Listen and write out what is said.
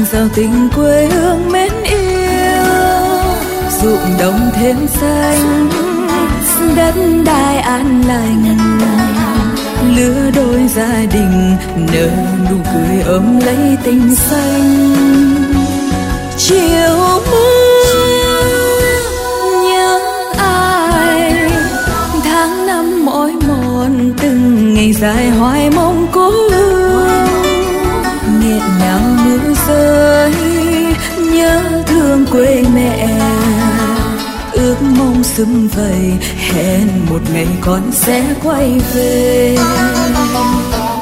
giàu tình quê hương mến yêu. Ruộng đồng thêm xanh, đất đai an lành, lứa đôi gia đình nở nụ cười ấm lấy tình xanh. Chiều mưa nhớ ai, tháng năm mỏi mòn từng ngày dài hoài mong cố hương. Nghẹn ngào mưa rơi nhớ thương quê mẹ, ước mong sum vầy hẹn một ngày con sẽ quay về.